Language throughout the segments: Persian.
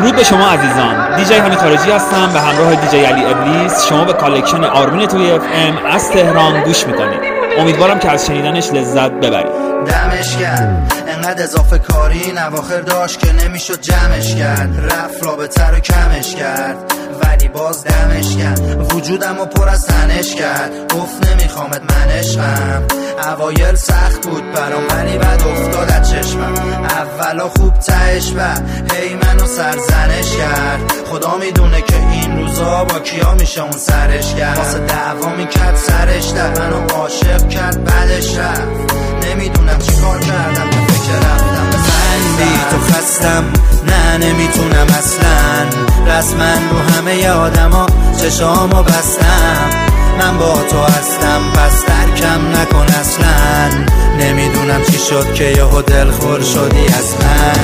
درود به شما عزیزان. دیجی حمید خارجی هستم به همراه دیجی علی ابلیس. شما به کالکشن آرمین توی اف ام از تهران گوش میکنید. امیدوارم که از شنیدنش لذت ببرید. دمش کرد انقدر اضافه کاری نواخر داشت که نمیشد جمعش کرد، رفت رابطه رو کمش کرد ولی باز دمش کرد، وجودم رو پر از تنش کرد، گفت نمیخوامت من عشقم. اوایل سخت بود برام ولی بعد افتاد از چشمم، اولا خوب تهش بعد هی منو سرزنش کرد. خدا میدونه که این روزا با کیا میشه اون سرش کرد، واسه دعوا میکرد سرش در منو عاشق کرد بعدش رفت. نمیدونم چی کار کردم که فکر رفتم به من بی تو خستم، نه نمیتونم اصلا رسما رو همه آدما چشامو بستم. من با تو هستم پس ترکم نکن اصلا، نمیدونم چی شد که یهو دلخور شدی از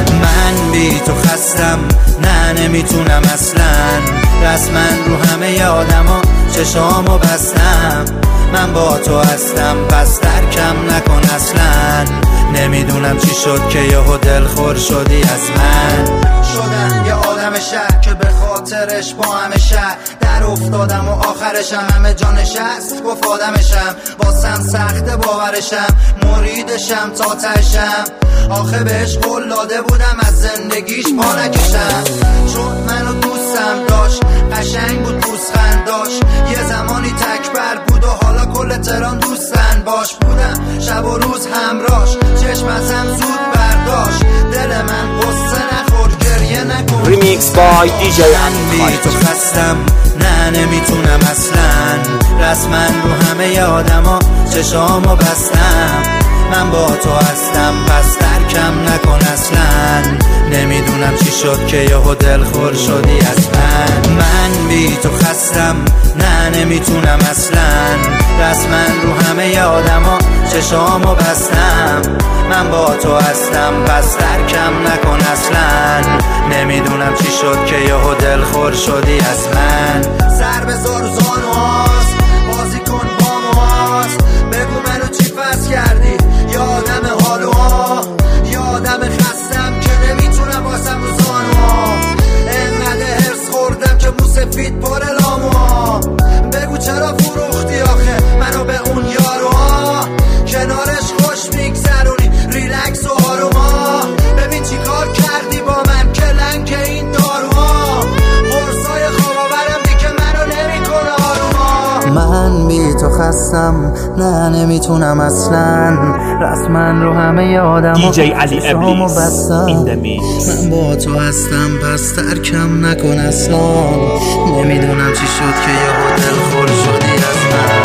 من بی تو خستم، نه نمیتونم اصلا رسما رو همه آدما چشامو بستم. من با تو هستم پس ترکم نکن اصلا، نمیدونم چی شد که یهو دلخور شدی از من. شدم یه آدم شهر که به خاطرش با همه شهر در افتادم و آخرشم همه جانش هست، گفت آدمشم واسم سخت باورشم، مریدشم تا تشم. آخه بهش قول داده بودم از زندگیش پا نکشم، چون منو دوستم داشت، قشنگ بود پوزخند داشت، یه زمانی تکبر بود و حالا کل تهران دوستن باش بودم، شب و روز همراش، چشم ازم زود برداشت، دل من قصه نخور گریه نکن. ریمیکس بای دیجی حمید خارجی. تو خستم، نه نمیتونم اصلا رسما رو همه آدما چشامو بستم. من با تو هستم پس ترکم نکن اصلا، نمیدونم چی شد که یهو دلخور شدی از من بی تو خستم، نه نمیتونم اصلا رسما رو همه آدما چشامو بستم. من با تو هستم پس ترکم نکن اصلا، نمیدونم چی شد که یهو دلخور شدی از من. سر بذار زانو هاست، بازی کن با موهاست، بگو منو چی فرض کردی، یادم حالوها، یادم خستم که نمیتونم باسم رو زانوها، انقدر هرس خوردم که موسفید پر لاموها. بگو چرا فروختی آخه منو به اون یاروها، کنارش خوش میگذرونی ریلکس و آروما. ببین چی کار کردی با من که لنگ این داروها، قرصای خواباورم دیگه منو نمیکنه آروما. من بی تو خستم، نه نمیتونم اصلا رسما رو همه آدم دیجی علی ابلیس این دمیکس. من با تو هستم پس ترکم نکن اصلا، نمیدونم چی شد که یهو دلخور شدی از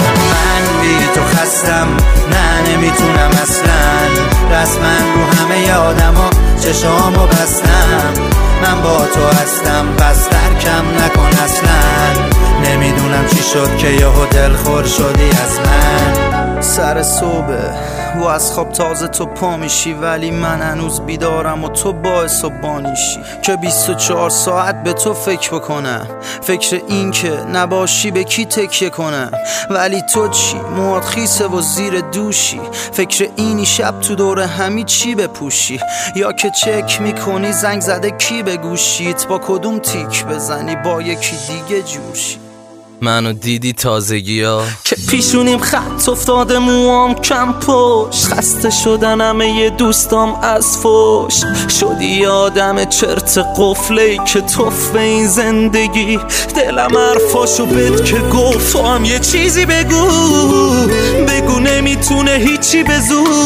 من بی تو خستم، نه نمیتونم اصلا رسما رو همه آدما چشامو بستم. من با تو هستم پس ترکم نکن اصلا، نمیدونم چی شد که یهو دلخور شدی از من. سر صبح و از خواب تازه تو پا میشی، ولی من هنوز بیدارم و تو باعث و بانیشی که 24 ساعت به تو فکر بکنم، فکر این که نباشی به کی تکیه کنم. ولی تو چی؟ موهات خیسه و زیر دوشی، فکر اینی شب تو دور همی چی بپوشی، یا که چک میکنی زنگ زده کی به گوشیت، با کدوم تیک بزنی با یکی دیگه جوشی. منو دیدی تازگی ها که پیشونیم خط افتاده، موام کم پشت، خسته شدن همه دوستام از فوش، شدی آدم چرت قفلی که توف به این زندگی. دلم حرفاشو بد که گفت تو هم یه چیزی بگو، بگو نمیتونه هیچی به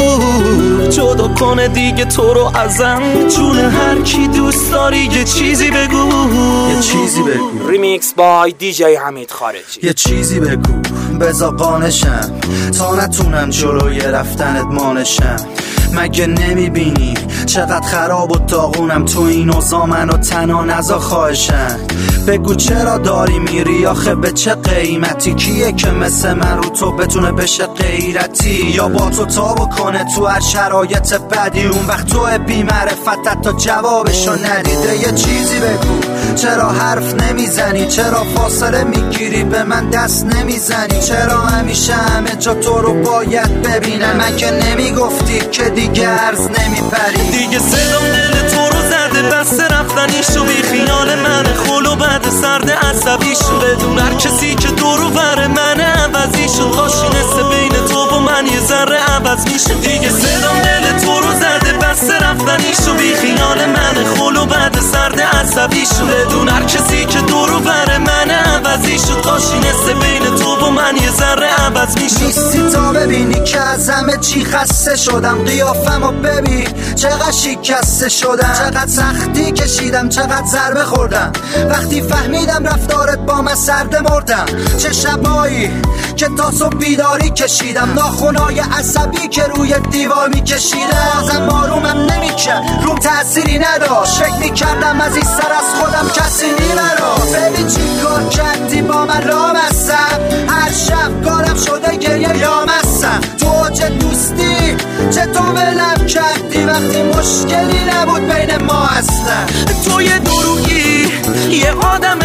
زور جدا کنه دیگه تو رو ازم، جون هر کی دوست داری یه چیزی بگو، یه چیزی بگو. ریمیکس بای دیجی حمید خارجی. یه چیزی بگو بذار قانشم تا نتونم جلوی رفتنت مانشم. مگه نمیبینی چقدر خراب و داغونم تو این اوضاع، منو تنها نذار خواهشم. بگو چرا داری میری آخه به چه قیمتی، کیه که مثل من رو تو بتونه بشه غیرتی، یا با تو تا بکنه تو هر شرایط بدی، اون وقت تو بی معرفتت تا جوابشو ندیده. یه چیزی بگو چرا حرف نمیزنی، چرا فاصله میگیری به من دست نمیزنی، چرا همیشه همه جا تو رو باید ببینم. من که نمیگفتی که دیگه عرض نمیپری، دیگه صدام دل تو رو زده زده بس رفتنیشو، بی خیال من خل و بعد سرد عصبیشو، بدون هر کسی که دور و بر من عوضیشو، کاشینسته بین تو و من یه ذره عوض میشه. دیگه صدام دل تو رو زده بس رفتنیشو، بی خیال من خل و بعد سرد عصبیشو، بدون هر کسی که دور و بر من عوضیشو، کاشینسته بین تو و من یه ذره عوض میشه. نیستی تا ببینی که از همه چی خسته شدم، قیافمو ببین چقدر شکسته شدم، چقدر سختی کشیدم، چقدر ضربه خوردم، وقتی فهمیدم رفتارت با من سرد مردم. چه شبایی که تا صبح بیداری کشیدم، ناخنای عصبی که روی دیوار میکشیدم، ازم آرومم نمیکرد، روم تأثیری نداشت، فکر میکردم از این سر از خودم کسی نیمراست. ببین چی کار کردی با من رامستم، هر شب کارم شده گریه یامستم. تو چه دوستی چطور ولم کردی وقتی مشکلی نبود بین ما اصلا. تو یه دروغی یه آدم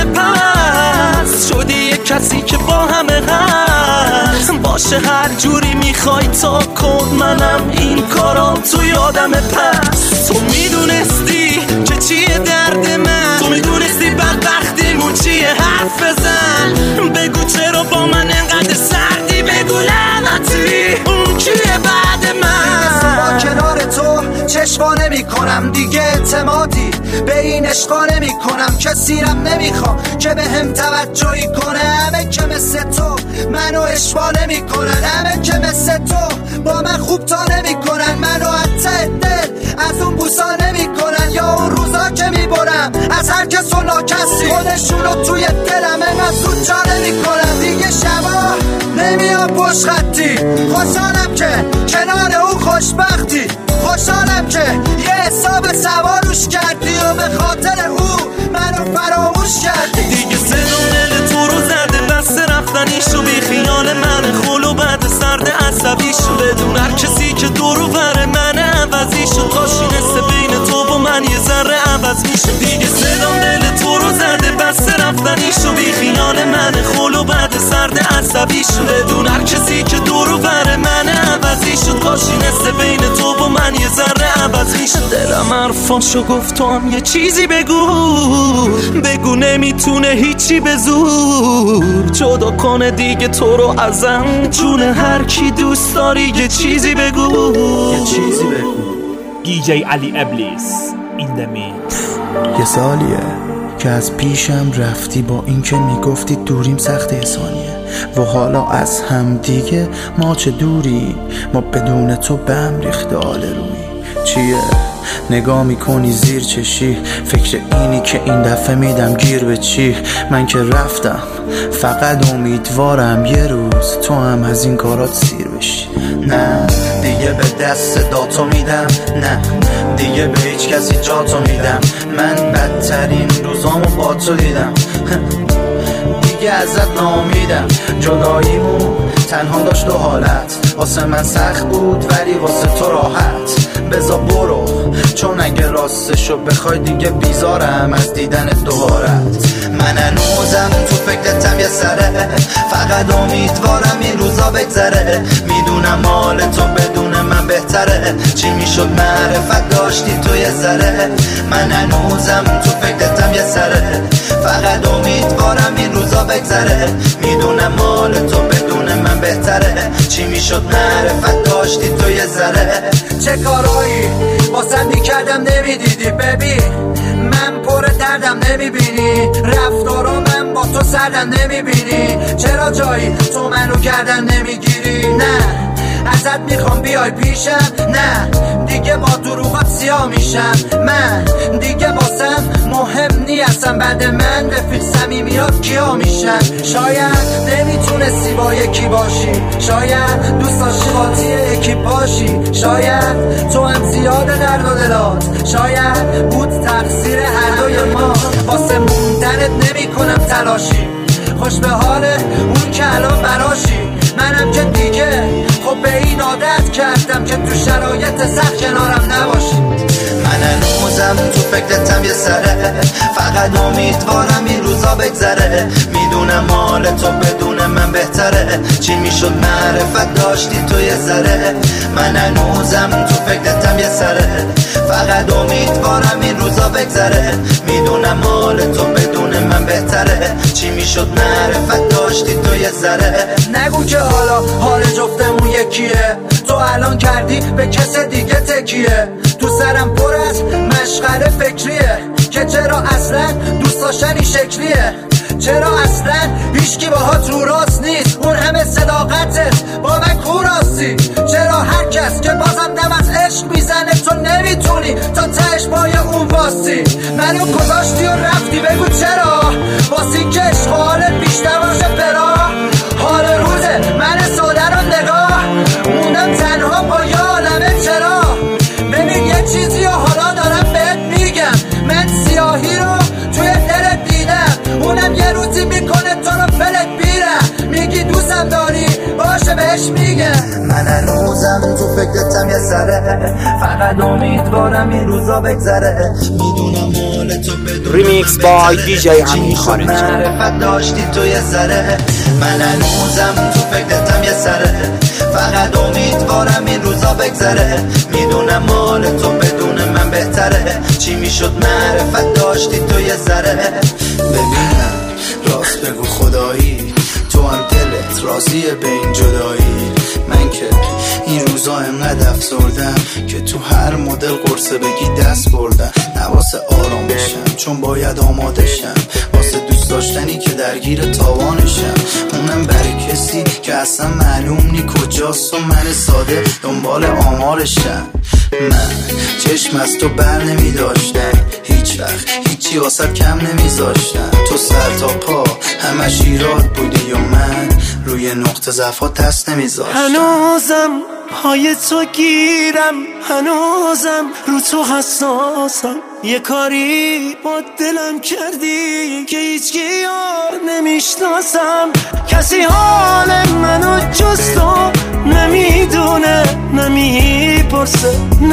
پس شدی، یه کسی که با همه هست باشه هر جوری میخوای تا کن، منم این کارا توی آدم پس. تو میدونستی که چیه درد من، تو میدونستی بدبختیمون چیه، حرف بزن بگو چرا با من انقدر سردی، بگو لعنتی اون کیه بعد من. با کنار تو چشما نمی کنم دیگه، اعتمادی به این عشقا نمی کنم، کسی رم نمیخوام که به هم توجهی کنه. همه که مثل تو منو اشوا نمی کنن، همه که مثل تو با من خوب تا نمی کنن، منو حتی دل از اون بوسا نمی کنن، یا اون روزا که می برم از هر کس و ناکسی خودشونو توی دلم اینقدر زود جا نمی کنن. دیگه شبا نمیام پشت خطی، خوشحالم که کنار اون خوشبختی، خوشحالم که یه حساب سواروش کردی و به خاطر او منو فراموش کردی. دیگه صدام دل تو رو زده بس رفتنیشو، بی خیال من خل و بعد سرد عصبیشو، بدون هر کسی که دور و بر من عوضیشو، کاشینسته بین تو و من یه ذره عوض میشه. دیگه صدام دل تو رو زده بس رفتنیشو، بی خیال من خل و بعد سرد عصبیشو، بدون هر کسی که دور و بر من عوضیشو، کاشینسته بین تو و من یه ذره عوض میشه. دلم حرفاشو گفت تو هم یه چیزی بگو نمیتونه هیچی به زور جدا کنه دیگه تو رو ازم، جون هر کی دوست داری یه چیزی بگو، یه چیزی بگو. دیجی علی ابلیس این the mix. یه سالیه که از پیشم رفتی، با اینکه میگفتی دوریم سخت ثانیه، و حالا از هم دیگه ما چه دوری، ما بدون تو به هم ریخته آل روی. چیه نگاه میکنی زیر چشی، فکر اینی که این دفعه میدم گیر به چی، من که رفتم فقط امیدوارم یه روز تو هم از این کارات سیر بشی. نه دیگه به دست داتو میدم، نه دیگه به هیچ کسی جاتو میدم، من بدترین روزامو با تو دیدم، دیگه ازت ناامیدم. جداییمون تنها داشت دو حالت، واسه من سخت بود ولی واسه تو راحت. بذار برو چون اگه راستشو بخوای دیگه بیزارم از دیدن دوبارت. من هنوزم تو فکرتم یه سره، فقط امیدوارم این روزا بگذره، میدونم حال تو بدون من بهتره، چی میشد معرفت داشتی تو یه ذره. من هنوزم تو فکرتم یه سره، فقط امیدوارم این روزا بگذره، میدونم حال تو بدون من بهتره، چی میشد معرفت داشتی تو یه ذره. چه کارایی واسه میکردم نمیدیدی، ببین من پر دردم نمیبینی، رفتارو من با تو سردم نمیبینی، چرا جایی تو منو گردن نمیگیری. نه ازت میخوام بیای پیشم، نه دیگه با دروغات سیاه میشم، من دیگه واسم مهم نیستم، بعد من رفیق صمیمیات کیا میشن. شاید نمیتونستی با یکی باشی، شاید دوست داشتی قاطی یکی باشی، شاید تو هم زیاد درد و دلات، شاید بود تقصیر هر دوی ما، واسه موندنت نمی کنم تلاشی، خوش به حال اون که الان براشی. منم که دیگه خب به این عادت کردم که تو شرایط سخت کنارم نباشی. من هنوزم تو فکرتم یه سره، فقط امیدوارم این روزا بگذره، میدونم حال تو بدون من بهتره، چی میشد معرفت داشتی تو یه ذره. من هنوزم تو فکرتم یه سره، فقط امیدوارم این روزا بگذره. میدونم حال تو بدون من بهتره، چی میشد معرفت داشتی تو یه ذره. نگو که حالا حال جفتمون یکیه، تو الان کردی به کس دیگه تکیه. تو سرم پر از مشغله فکریه که چرا اصلا دوست داشتنی شکلیه، چرا اصلا هیچکی باهات رو راست نیست، اون همه صداقتت با من کوراستی. چرا هر کس که بازم دم از عشق میزنه تو نمیتونی تا تهش با اون واستی. منو گذاشتی و رفتی، بگو چرا؟ واسی که عشق حالت بیشتر باشه فرا. حال روزه من ساده رو نگاه موندم تنها با یه عالمه چرا. ببین یه چیزی و حالا دارم بهت میگم، من سیاهی رو توی دلت دیدم، اونم یه روزی میکنه تو رو فلت بیرم. میگی دوستم داری باشه بهش میگم. من هنوزم تو فکرتم یه سره، فقط امیدوارم این روزا بگذره. میدونم حال تو بدون ریمیکس بای دیجی امین خارجی. معرفت داشتی تو یه ذره، من هنوزم تو فکرتم یه سره، فقط امیدوارم این روزا بگذره. میدونم حال تو بدون من بهتره، چی میشد معرفت داشتی تو یه ذره. ببینم راست بگو خدایی، تو هم دلت راضیه به این جدایی. من که این روزا انقدر افسردم که تو هر مدل قرصه بگی دست بردم. نواسه آرام بشم چون باید آماده شم، واسه دوست داشتنی که درگیر تاوانشم. اونم برای کسی که اصلا معلوم نی کجاست و من ساده دنبال آمارشم. من چشم از تو بر نمی داشتم، هیچ وقت هیچی واسه کم نمیذاشتم. تو سر تا پا همش ایراد بودی و من روی نقطه ضعفات دست نمیذاشتم. هنوزم پای تو گیرم، هنوزم رو تو حساسم. یه کاری با دلم کردی که هیچ یار نمیشناسم. کسی حال منو جز تو نمیدونه نمیپرسه،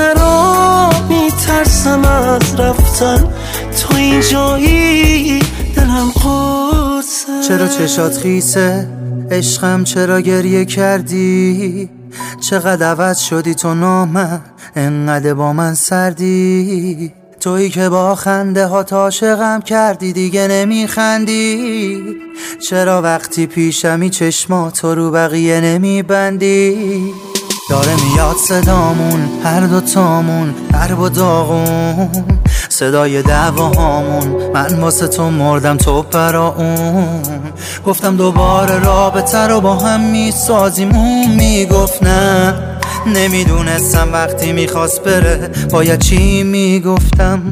نرا میترسم از رفتن تو این جایی دلم قرصه. چرا چشات خیسه عشقم، چرا گریه کردی؟ چقدر عوض شدی تو نامم، انقدر با من سردی. تویی که با خنده ها عاشقم کردی دیگه نمیخندی. چرا وقتی پیشمی چشماتو رو بقیه نمیبندی؟ داره میاد صدامون هر دوتامون درب و داغون، صدای دعواهامون من واسه تو مردم تو برا اون. گفتم دوباره رابطه رو با هم میسازیم، اون میگفت نه. نمیدونستم وقتی میخواست بره باید چی میگفتم.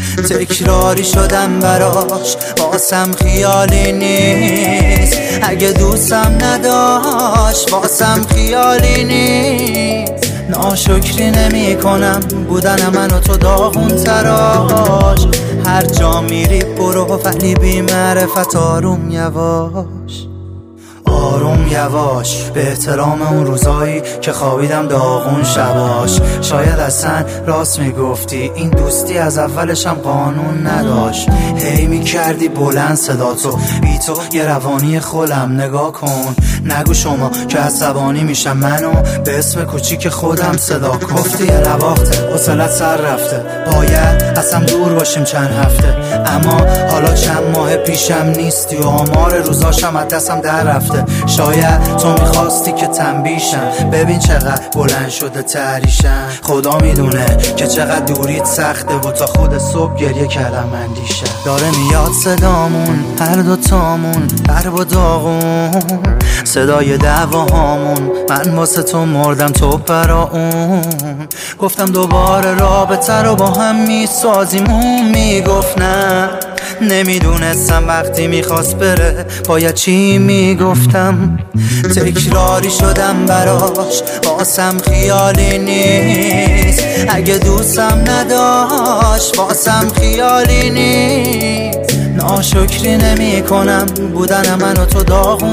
تکراری شدم براش واسم خیالی نیست، اگه دوستم نداشت واسم خیالی نیست. ناشکری نمی کنم بودن من و تو داغون تراش. هر جا میری برو ولی بی معرفت آروم یواش، آروم یواش. به احترام اون روزایی که خوابیدم داغون شباش. شاید اصلا راست میگفتی این دوستی از اولشم قانون نداشت. هی میکردی بلند صداتو، بی تو یه روانی خولم. نگاه کن نگو شما که عصبانی میشم، منو به اسم کوچیک خودم صدا. گفتی یه نواخته حوصلت سر رفته، باید اصلا دور باشیم چند هفته. اما حالا چند ماه پیشم نیستی و آمار روزاشم از دستم در رفته. شاید تو میخواستی که تنبیشم، ببین چقدر بلند شده تحریشم. خدا میدونه که چقدر دوریت سخته و تا خود صبح گریه کردم اندیشم. داره میاد صدامون هر دوتامون درب و داغون، صدای دعواهامون من واسه تو مردم تو برا اون. گفتم دوباره رابطه رو با هم میسازیم، اون میگفت نه. نمیدونستم وقتی میخواست بره باید چی میگفتم. تکراری شدم براش واسم خیالی نیست، اگه دوستم نداشت واسم خیالی نیست. ناشکری نمی کنم بودن من و تو داغون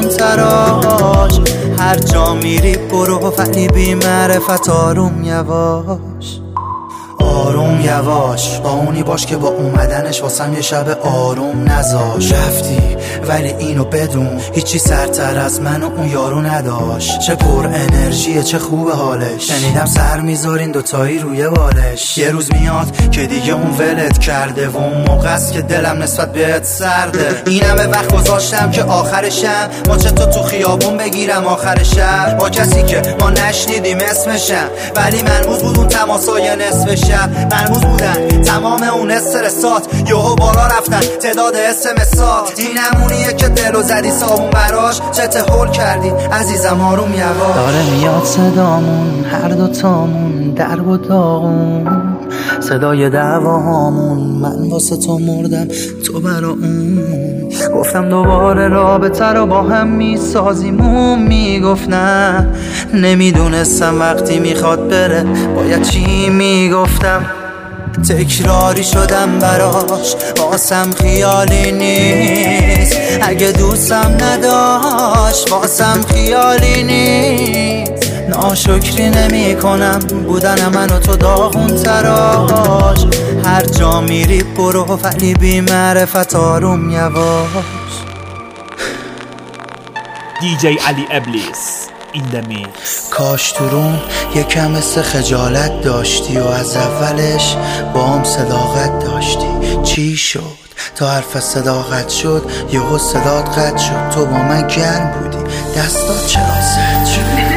تراش. هر جا میری برو ولی بی معرفت آروم یواش، آروم یواش، با اونی باش که با اومدنش واسم یه شب آروم نذاش. رفتی ولی اینو بدون هیچی سرتر از من و اون یارو نداشت. چه پر انرژیه، چه خوب حالش، شنیدم سر میذارین دوتایی روی بالش. یه روز میاد که دیگه اون ولت کرده و اون موقع است که دلم نسبت بهت سرده. این همه وقت گذاشتم که آخرشم ماچه تو خیابون بگیرم آخر شب، با کسی که ما نشنیدیم اسمشم، ولی مرموز بود اون تماسای نصف شب. مرموز بودن تمام اون استرسات، یهو بالا رفتن تعداد اسمسات. این همونیه که دلو زدی صابون براش، چته هول کردین عزیزم آروم یواش. داره میاد صدامون هر دوتامون درب و داغون، صدای دعواهامون، من واسه تو مردم تو برا اون. گفتم دوباره رابطه رو با هم میسازیمون، میگفت نه. نمیدونستم وقتی میخواد بره باید چی میگفتم. تکراری شدم براش، واسم خیالی نیست. اگه دوستم نداشت واسم خیالی نیست. ناشکری نمی کنم بودن من و تو داغون تراش. هر جا میری برو ولی بی معرفت آروم یواش. دیجی علی ابلیس این دمیکس. کاش تو روم یکم مثل خجالت داشتی و از اولش با هم صداقت داشتی. چی شد تا حرف صداقت شد یهو صدات قطع شد؟ تو با من گرم بودی دستات چرا سرد شد؟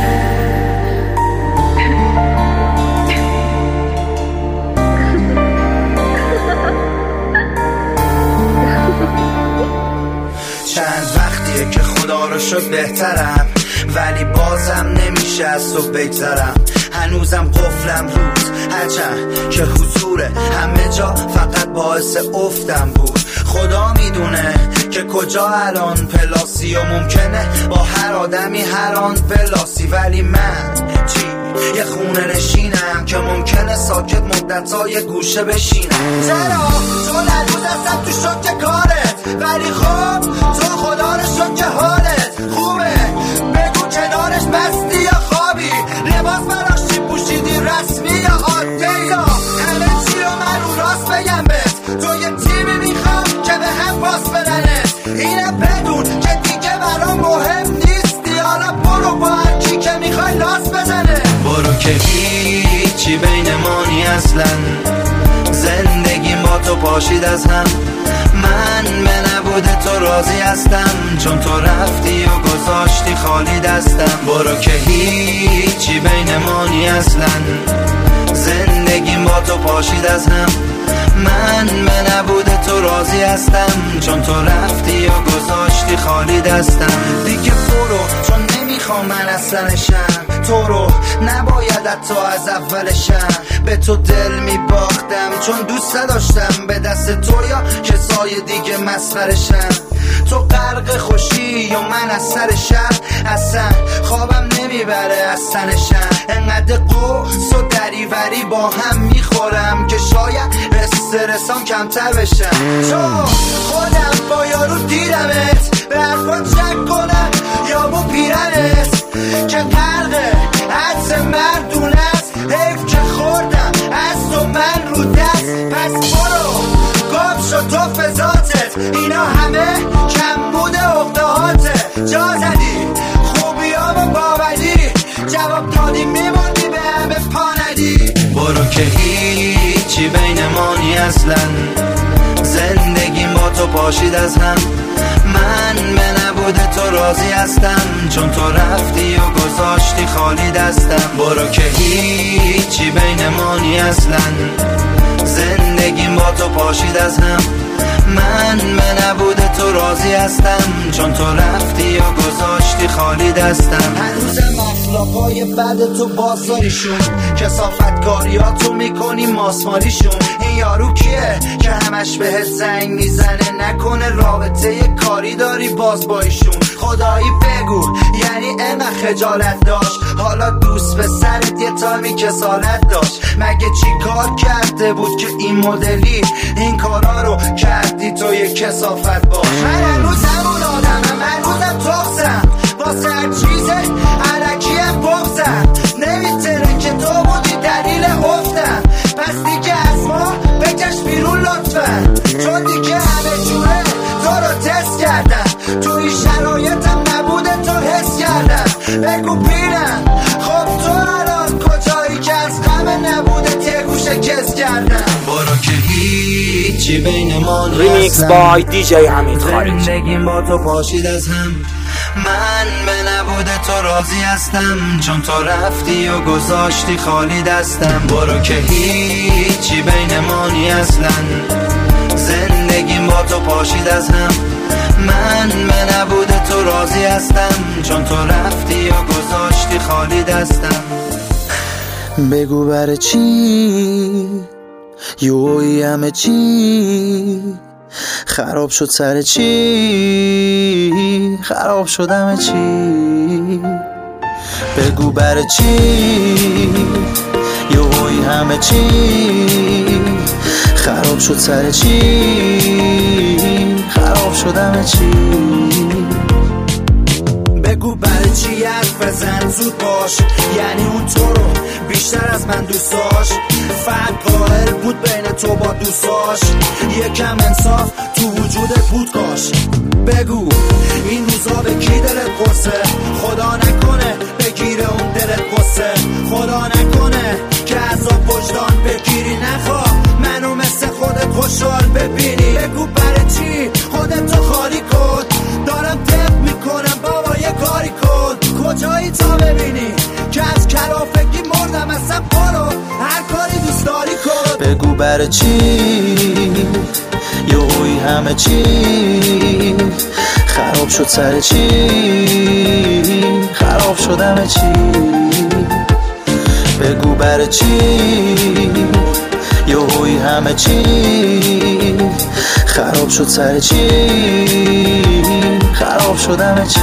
چند وقتیه که خدا رو شد بهترم، ولی بازم نمیشه از تو بگذرم. هنوزم قفلم روز هرچند که حضوره همه جا فقط باعث افتم بود. خدا میدونه که کجا الان پلاسی و ممکنه با هر آدمی هر آن پلاسی، ولی من چی؟ یه خونه نشینم که ممکنه ساکت مدت‌های گوشه بشینم. چرا؟ چون هنوز هستم تو شوک کارت، ولی خب تو خدا رو شد که حالت خوبه. بگو کنارش مستی یا خوابی، لباس براش چی پوشیدی رسمی یا عادی؟ یا همه چی رو من رو راست بگم بهت، تو یه تیمی میخوام که به هم پاس بدنت. اینه بدون که دیگه برام مهم نیستی، حالا برو با هر کی که میخوای لاس بزنه. برو که هیچی بین مانی اصلا، زندگیم با تو پاشید از هم. من به نبود تو راضی هستم، چون تو رفتی و گذاشتی خالی دستم. برو که هیچی بین مانی اصلا، زندگیم با تو پاشید از هم. من به نبود تو راضی هستم، چون تو رفتی و گذاشتی خالی دستم. دیگه برو چون نمیخوام من اصلنشم، تو رو نباید حتی از اولشم. به تو دل میباختم چون دوست داشتم به دست تو یا کسای دیگه مسخرشم. تو غرق خوشی یا من از سر شهر، اصلا خوابم نمیبره از سنشم. انقدر قص و دریوری با هم میخورم که شاید استرسام کمتر بشم. چون خودم با یارو دیدمت، به حرفات شک کنم یا بو پیرنت که غرقه عطر مردون است. حیف که خوردم از تو من رو دست، پس برو گم شد تو فضاتت. اینا همه کم بوده اقدهاته، جا زدی خوبیامو باوری، جواب دادی میموندی به همه پاندی. برو که هیچی بین مانی اصلا، زندگیم با تو پاشید از هم. من به نبود تو راضی هستم، چون تو رفتی و گذاشتی خالی دستم. برو که هیچی بین مانی اصلا، زندگیم با تو پاشید از هم. من به نبود تو راضی هستم، چون تو رفتی و گذاشتی خالی دستم. هنوزم اخلاقای بد تو بازاریشون، کثافتکاریاتو میکنی ماسمالیشون. این یارو کیه که همش بهت زنگ میزنه؟ نکنه رابطه کاری داری باز با ایشون؟ خدایی بگو یعنی اینقدر خجالت داشت؟ حالا دوست به سرت یه تایمی کسالت داشت؟ مگه چی کار کرده بود که این مدلی این کارا رو کردی تو یه کثافت باش؟ من هنوز همون آدمم، هنوزم تخصم، واسه هر چیز علکیم بغزم. نمیتونه که تو بودی دلیل افتم، پس هیچی بین ما نیست. ریمیکس بای دیجی حمید خارجی. زندگیم با تو پاشید از هم، من به نبود تو راضی هستم، چون تو رفتی و گذاشتی خالی دستم. برو که هیچی بین ما نیست اصلا، زندگیم با تو پاشید از هم، من به نبود تو راضی هستم، چون تو رفتی و گذاشتی خالی دستم. بگو برای چی یوی همه چی خراب شد، سر چی خراب شد همه چی. بگو برای چی یوی همه چی خراب شد، سر چی خراب شد همه چی. بگو برای چی حرف بزن زود باش، یعنی اون تو رو بیشتر از من دوست داشت. فرق قائل بود بین تو با دوستاش، یکم انصاف تو وجودت بود کاش. بگو این روزا به کی دلت قصه، خدا نکنه بگیره اون دلت قصه. خدا نکنه که عذاب وجدان بگیری، نخواه منو مثل خودت خوشحال ببینی. بگو برای چی خودتو خالی کن، دارم تپ میکنم بابا یه کاری کن. کجایی تا ببینی که از کلافگی مردم، اصلا برو هر کاری دوست داری کن. بگو برای چی یوی همه چی خراب شد، سر چی خراب شد همه چی. بگو برای چی یوی همه چی خراب شد، سر چی خراب شد همه چی.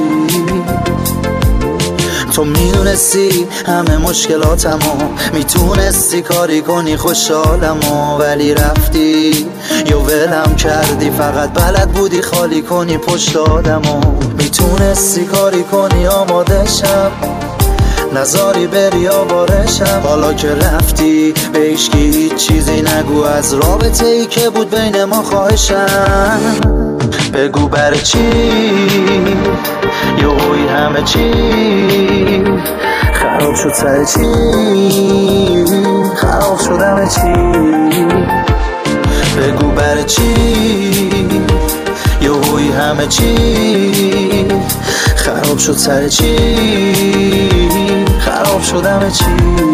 تو میدونستی همه مشکلاتمو، میتونستی کاری کنی خوشحالمو، ولی رفتی یا ولم کردی، فقط بلد بودی خالی کنی پشت آدمو. میتونستی کاری کنی آمادشم، نزاری بری آوارشم. حالا که رفتی به هیچکی هیچ چیزی نگو از رابطه ای که بود بین ما خواهشم. بگو برای چی یوی همه چی خراب شد، سر چی خراب شد همه چی. بگو برای چی یوی همه چی خراب شد، سر چی خراب شد همه چی.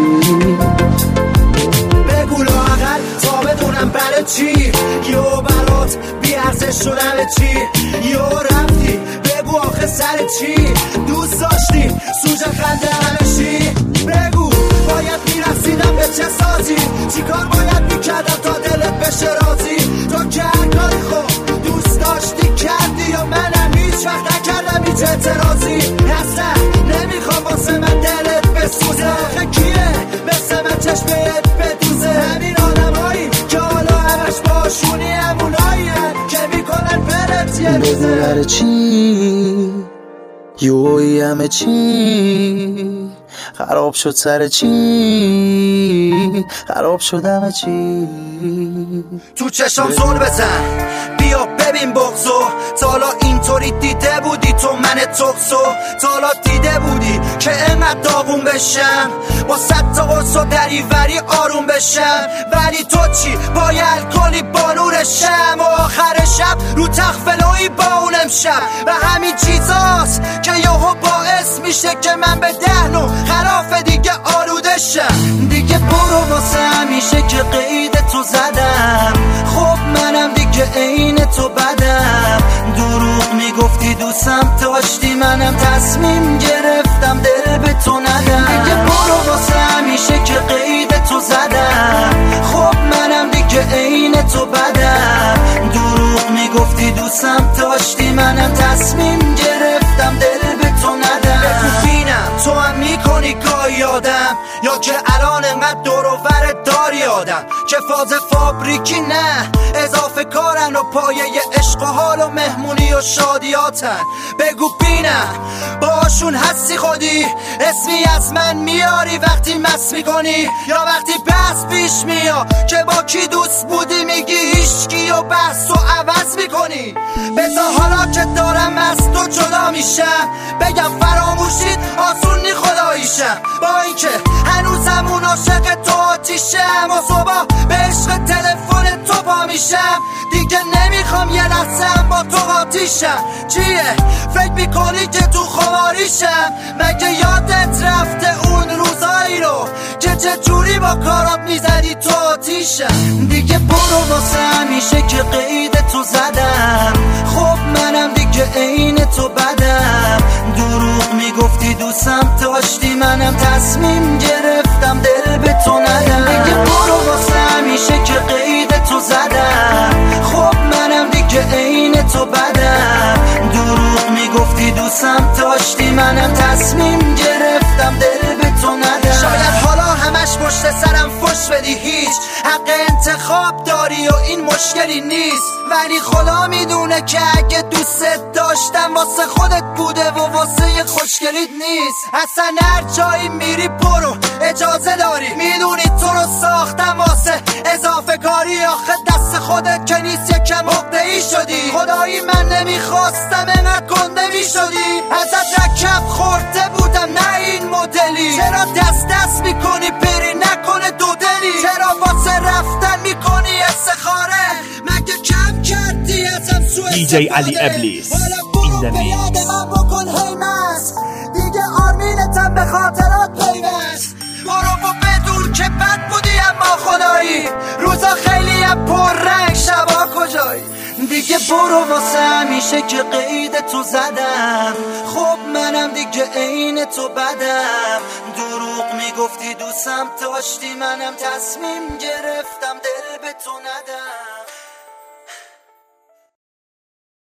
بگو لااقل تا بدونم برای چی یو برات بی‌ارزش شد همه چی. یو رفتی بگو آخه سر چی، دوست داشتی سوژه خنده همه چی. بگو باید میرسیدم به چه سازی، چیکار باید میکردم تا دلت بشه راضی. تو که هر کاری خوب دوست داشتی کردی، یا منم هیچ وقت نکردم هیچ اعتراضی. اصلا نمیخوام واسه من دلت بسوزه، آخه کیه مثل من چشمت بدوزه. همین آدمایی که حالا همش باشونی همونایی که میکنن برت یه روزه. بگو برای چی یوی همه چی خراب شد، سر چی خراب شد همه چی. تو چشم زل بزن بیا ببین بغضو، تا حالا اینطوری دیده بودی تو من تقصو؟ تا حالا دیده بودی که انقدر داغون بشم، با 100 تا قرص و دریوری آروم بشم؟ ولی تو چی باید الکلی با نورشم، و آخر شب رو تخت فلوی با اون امشب. و همین چیزاست که یهو باعث میشه که من به دهنو خلاف دیگه آلوده شم. دیگه برو واسه همیشه که قید تو زدم، خب منم دیگه عین تو بدم. دروغ میگفتی دوستم داشتی، منم تصمیم گرفتم دل به تو ندم. دیگه برو واسه همیشه که قید تو زدم، خب منم دیگه عین تو بدم. دروغ میگفتی دوستم داشتی، منم تصمیم گرفتم دل به تو ندم. ببینم تو هم میکنی گاهی آدم، یا که الان انقدر دور و برت داری آدم که فاز فابریکی نه اضافه کارن و پایه عشق و حال و مهمونی و شادیاتن. بگو بینم باشون هستی خودی، اسمی از من میاری وقتی مس میکنی، یا وقتی بحث پیش میاد که با کی دوست بودی میگی هیچکی و بحث و عوض میکنی. بذار حالا که دارم از تو جدا میشم بگم فراموشید آسون نی خداییشم، با اینکه هنوزم اون عاشق تو آتیشم و صبح به عشق تلفن تو پا میشم دیگه نمیخوام یه لحظه با تو قاطیشم. چیه فکر میکنی که تو خماریشم؟ مگه یادت رفته اون روزایی رو که چه جوری با کارات میزدی تو آتیشم؟ دیگه برو واسه همیشه که قید تو زدم. خب منم دیگه عین تو بدم. دروغ میگفتی دوستم داشتی، منم تصمیم گرفتم دل به تو ندم. دیگه برو واسه همیشه که قید تو زدم. خب منم دیگه عین تو بدم. دروغ میگفتی دوستم داشتی، منم تصمیم گرفتم دل به تو ندم. شاید حالا همش پشت سرم فش بدی، هیچ حق انتخاب داری و این مشکلی نیست، ولی خدا میدونه که اگه دوستت داشتم واسه خودت بوده و واسه خوشگلیت نیست. اصلا هر جایی میری برو اجازه داری، میدونی تو رو ساختم واسه اضافه کاری. آخه دست خودت که نیست یکم عقده‌ای شدی. خدایی من نمیخواستم اینقدر گنده میشدی. ازت رکب خورده بودم نه این مدلی. چرا دست میکنی بری نکنه دو دلی؟ چرا واسه رفتن میکنی استخاره؟ مگه کم کردی ازم سو دیجی علی ابلیس این دمیکس. من بکن هیمس دیگه آرمینتم به خاطرات پیوست. برو و بدون که بد بودی اما خدایی روزا خیلی پر رنگ شبا کجایی. دیگه برو واسه همیشه که قید تو زدم. خب منم دیگه عین تو بدم. دروغ میگفتی دوستم داشتی، منم تصمیم گرفتم دل به تو ندم.